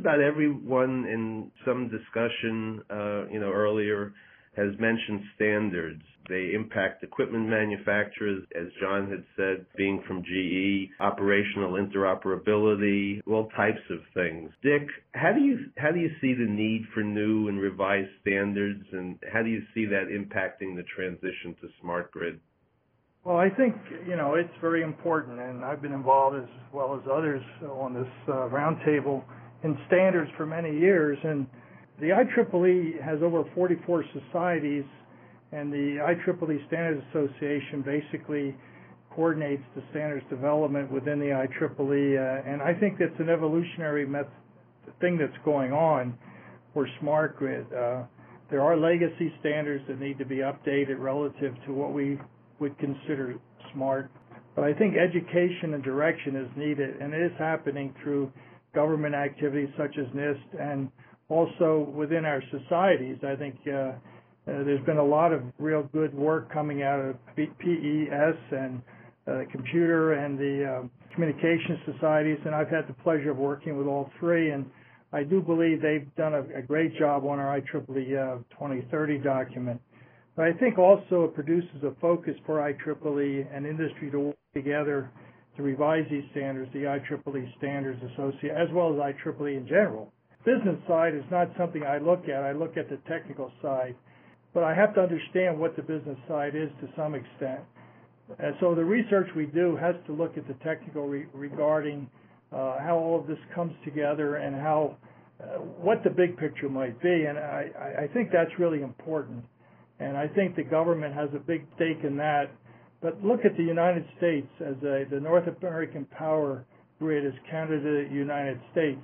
about everyone in some discussion, earlier has mentioned standards. They impact equipment manufacturers, as John had said, being from GE, operational interoperability, all types of things. Dick, how do you see the need for new and revised standards, and how do you see that impacting the transition to smart grid? Well, I think, it's very important, and I've been involved as well as others on this roundtable in standards for many years, and the IEEE has over 44 societies, and the IEEE Standards Association basically coordinates the standards development within the IEEE, and I think that's an evolutionary thing that's going on for smart grid. There are legacy standards that need to be updated relative to what we would consider smart, but I think education and direction is needed, and it is happening through government activities such as NIST, and also within our societies. I think there's been a lot of real good work coming out of PES and the computer and the communication societies, and I've had the pleasure of working with all three, and I do believe they've done a great job on our IEEE 2030 document. But I think also it produces a focus for IEEE and industry to work together to revise these standards, the IEEE Standards Association, as well as IEEE in general. Business side is not something I look at. I look at the technical side. But I have to understand what the business side is to some extent. And so the research we do has to look at the technical regarding how all of this comes together and how what the big picture might be. And I think that's really important. And I think the government has a big stake in that. But look at the United States as the North American power grid is Canada, United States.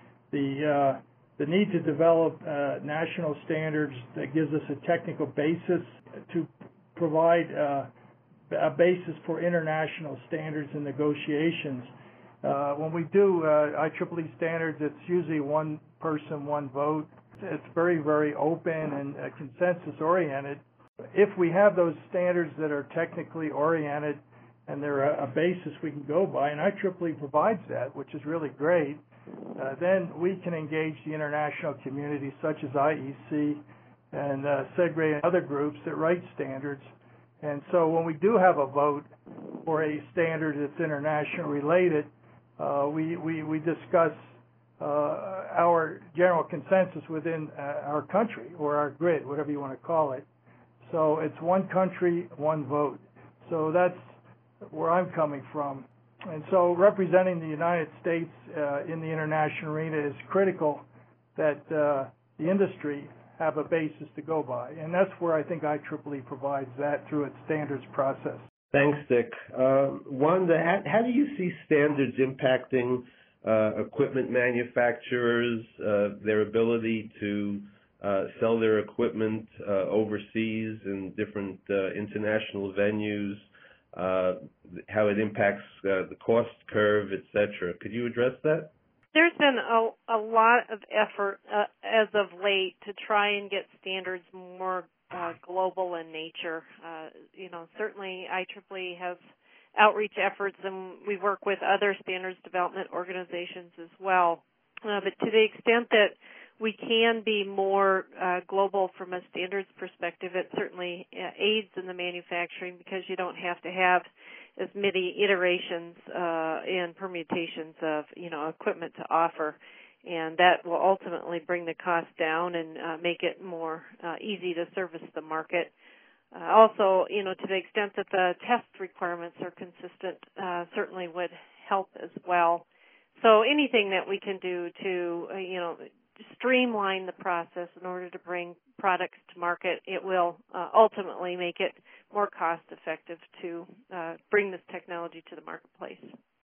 The need to develop national standards that gives us a technical basis to provide a basis for international standards and negotiations. When we do IEEE standards, it's usually one person, one vote. It's very, very open and consensus-oriented. If we have those standards that are technically oriented and they're a basis we can go by, and IEEE provides that, which is really great, then we can engage the international community such as IEC and SEGRE and other groups that write standards. And so when we do have a vote for a standard that's international related, we discuss our general consensus within our country or our grid, whatever you want to call it. So it's one country, one vote. So that's where I'm coming from. And so representing the United States in the international arena is critical that the industry have a basis to go by. And that's where I think IEEE provides that through its standards process. Thanks, Dick. Wanda, how do you see standards impacting equipment manufacturers, their ability to sell their equipment overseas in different international venues, how it impacts the cost curve, et cetera? Could you address that? There's been a lot of effort as of late to try and get standards more global in nature. Certainly IEEE has outreach efforts, and we work with other standards development organizations as well. But to the extent that we can be more global from a standards perspective, it certainly aids in the manufacturing because you don't have to have as many iterations and permutations of equipment to offer, and that will ultimately bring the cost down and make it more easy to service the market. Also, to the extent that the test requirements are consistent, certainly would help as well. So anything that we can do to streamline the process in order to bring products to market, it will ultimately make it more cost effective to bring this technology to the marketplace.